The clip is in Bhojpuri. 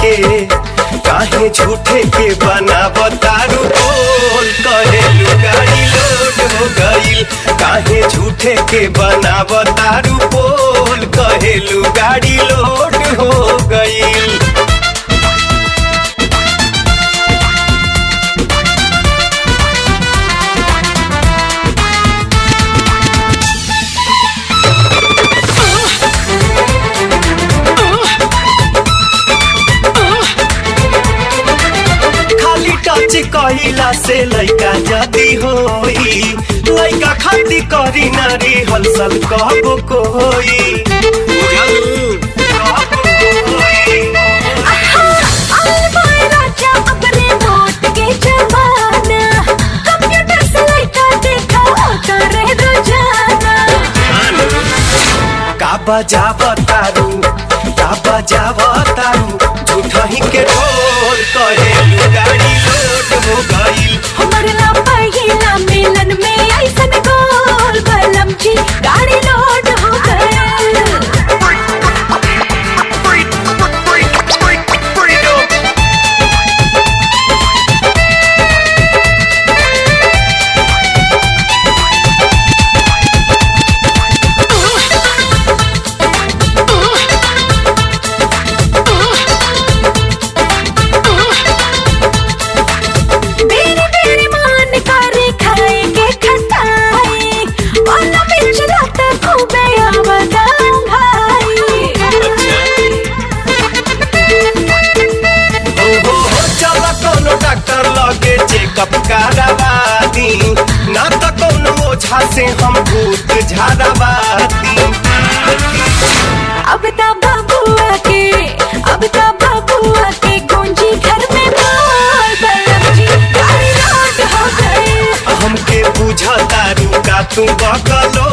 के काहे झूठे के बनावतारू बोल कहेलू गाड़ी लोड हो गईल काहे झूठे के बनावतारू बोल कहेलू गाड़ी लोड हो गईल। कहिला से लइका जदी होई लइका खाती करी नारी हलसल कहबो कोई का बजावतारू झूठा ही के ढोल कहेलू गाड़ी लोड हो गईल हमरला पहिला मिलन में ऐसन गोल बलम जी गाड़ी लोड हो गईल। चेकअप करावाती ना तो कौनो ओझा से हम भूत झाड़ावाती। अब ता बबुआ के गूंजी घर में बोल बलम जी गाड़ी लोड हो गई। हमके बुझतारू का तू बकलो